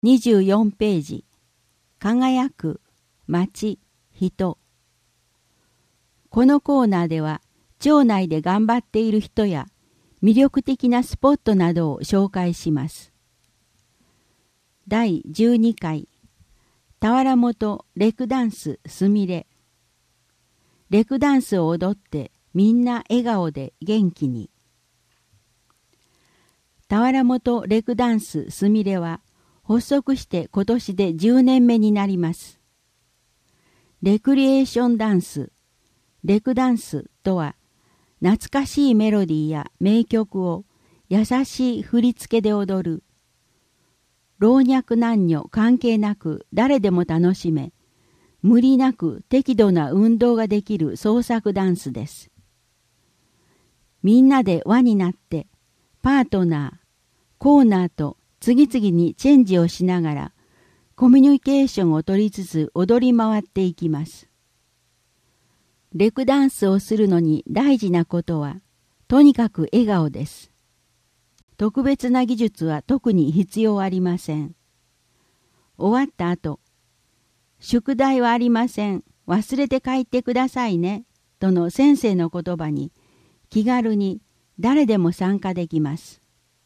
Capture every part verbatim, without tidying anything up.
にじゅうよんページ、輝く、街、人。このコーナーでは、町内で頑張っている人や、魅力的なスポットなどを紹介します。だいじゅうにかい、田原本レクダンスすみれ。レクダンスを踊ってみんな笑顔で元気に。田原本レクダンスすみれは発足して今年でじゅうねんめになります。レクリエーションダンス、レクダンスとは懐かしいメロディーや名曲を優しい振り付けで踊る。老若男女関係なく誰でも楽しめ、無理なく適度な運動ができる創作ダンスです。みんなで輪になってパートナー、コーナーと次々にチェンジをしながらコミュニケーションを取りつつ踊り回っていきます。レクダンスをするのに大事なことはとにかく笑顔です。特別な技術は特に必要ありません。終わった後、宿題はありません。忘れて帰ってくださいね。との先生の言葉に気軽に誰でも参加できます。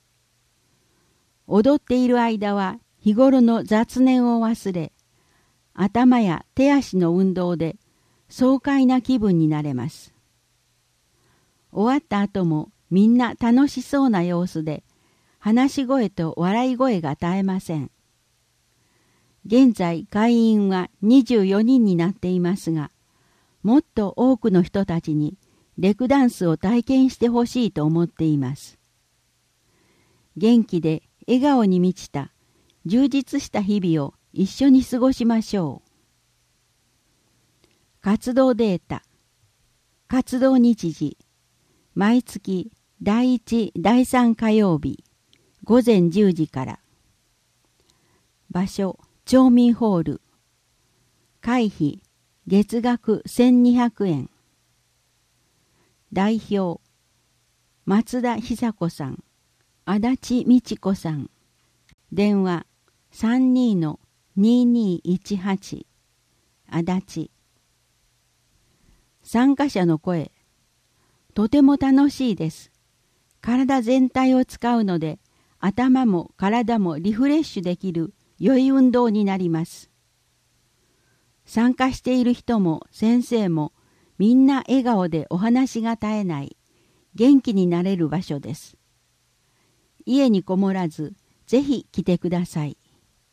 踊っている間は日頃の雑念を忘れ、頭や手足の運動で爽快な気分になれます。終わった後もみんな楽しそうな様子で、話し声と笑い声が絶えません。現在会員はにじゅうよにんになっていますが、もっと多くの人たちにレクダンスを体験してほしいと思っています。元気で笑顔に満ちた充実した日々を一緒に過ごしましょう。活動データ、活動日時、毎月だいいち、だいさん火曜日、午前じゅうじから。場所、町民ホール。会費、月額せんにひゃくえん。代表、松田久子さん、足立美智子さん。電話、さんにーのにーにーいちはち。足立。参加者の声。とても楽しいです。体全体を使うので、頭も体もリフレッシュできる良い運動になります。参加している人も先生もみんな笑顔でお話が絶えない元気になれる場所です。家にこもらずぜひ来てください。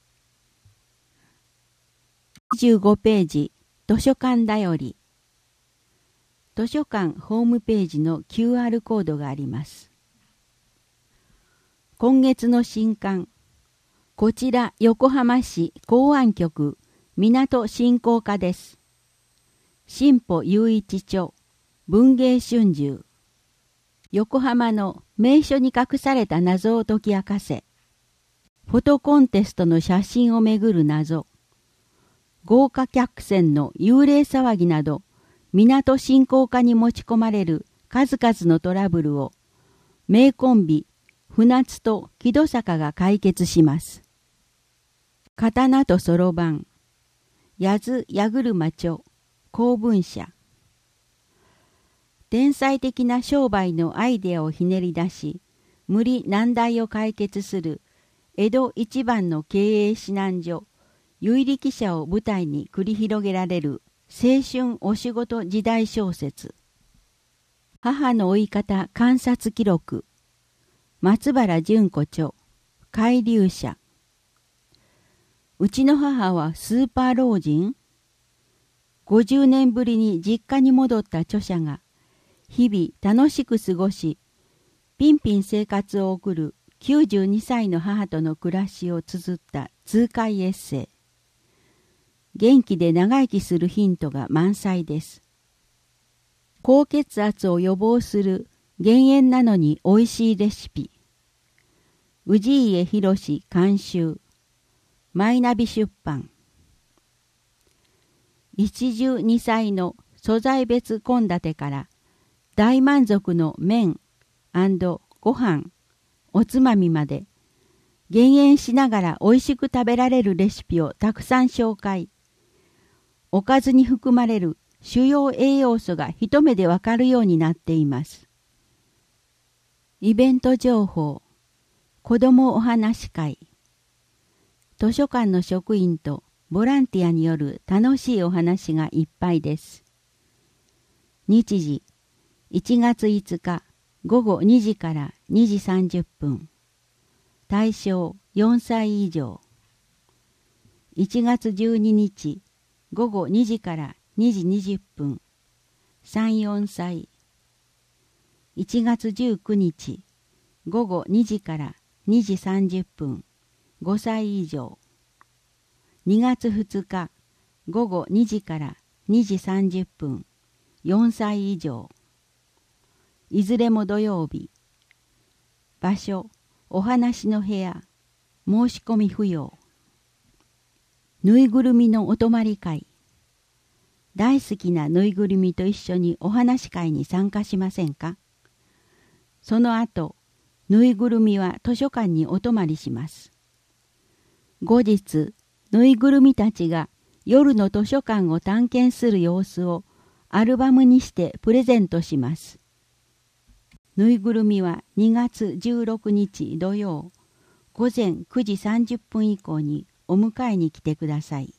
にじゅうごページ、図書館だより。図書館ホームページの キューアール コードがあります。今月の新刊、こちら横浜市港湾局港振興課です。新保雄一著、文芸春秋。横浜の名所に隠された謎を解き明かせ。フォトコンテストの写真をめぐる謎。豪華客船の幽霊騒ぎなど、港振興課に持ち込まれる数々のトラブルを名コンビ船津と木戸坂が解決します。刀とそろばん、八津八車町公文社。天才的な商売のアイデアをひねり出し、無理難題を解決する江戸一番の経営指南所有力者を舞台に繰り広げられる青春お仕事時代小説。母の追い方観察記録。松原純子著。海流社。うちの母はスーパー老人？ごじゅうねんぶりに実家に戻った著者が、日々楽しく過ごし、ピンピン生活を送るきゅうじゅうにさいの母との暮らしを綴った痛快エッセイ。元気で長生きするヒントが満載です。高血圧を予防する減塩なのにおいしいレシピ。氏家博監修。マイナビ出版。一汁二菜の素材別献立から大満足の麺&ご飯、おつまみまで減塩しながら美味しく食べられるレシピをたくさん紹介。おかずに含まれる主要栄養素が一目でわかるようになっています。イベント情報、子どもお話会、図書館の職員とボランティアによる楽しいお話がいっぱいです。日時、いちがついつかごごにじからにじさんじゅっぷん。対象よんさい以上。いちがつじゅうににちごごにじからにじにじゅっぷん。さん、よんさい。いちがつじゅうくにちごごにじからにじさんじゅっぷん。ごさい以上。にがつふつかごごにじからにじさんじゅっぷん。よんさい以上。いずれも土曜日。場所、お話の部屋。申し込み不要。ぬいぐるみのお泊まり会。大好きなぬいぐるみと一緒にお話会に参加しませんか？その後、ぬいぐるみは図書館にお泊まりします。後日、ぬいぐるみたちが夜の図書館を探検する様子をアルバムにしてプレゼントします。ぬいぐるみはにがつじゅうろくにち土曜ごぜんくじさんじゅっぷん以降にお迎えに来てください。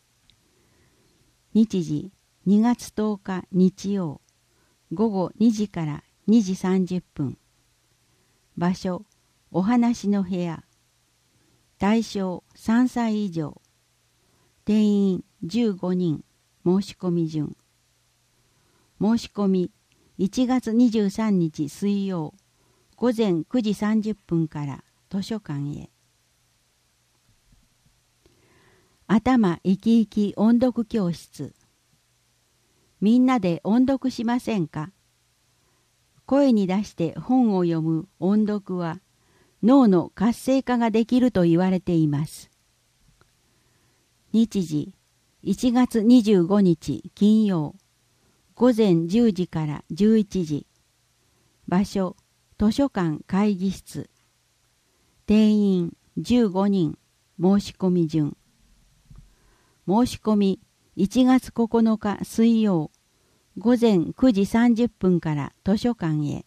日時にがつとおか日曜ごごにじからにじさんじゅっぷん。場所、お話の部屋。対象さんさい以上。定員じゅうごにん。申し込み順。申し込みいちがつにじゅうさんにち水曜ごぜんくじさんじゅっぷんから図書館へ。頭生き生き音読教室。みんなで音読しませんか？声に出して本を読む音読は脳の活性化ができると言われています。日時いちがつにじゅうごにち金曜ごぜんじゅうじからじゅういちじ。場所、図書館会議室。定員じゅうごにん。申し込み順。申し込みいちがつここのか水曜ごぜんくじさんじゅっぷんから図書館へ。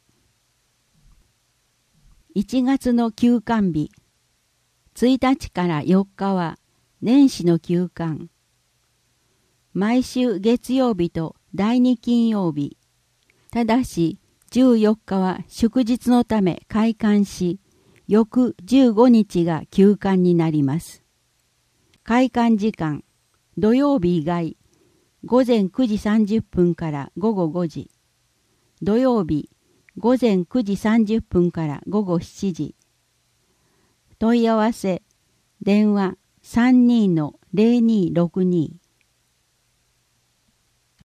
いちがつの休館日。ついたちからよっかは年始の休館。毎週月曜日とだいに金曜日。ただしじゅうよっかは祝日のため開館し、翌じゅうごにちが休館になります。開館時間、土曜日以外、ごぜんくじさんじゅっぷんからごごごじ。土曜日、ごぜんくじさんじゅっぷんからごごしちじ。問い合わせ、電話 さんにーのぜろにーろくにー。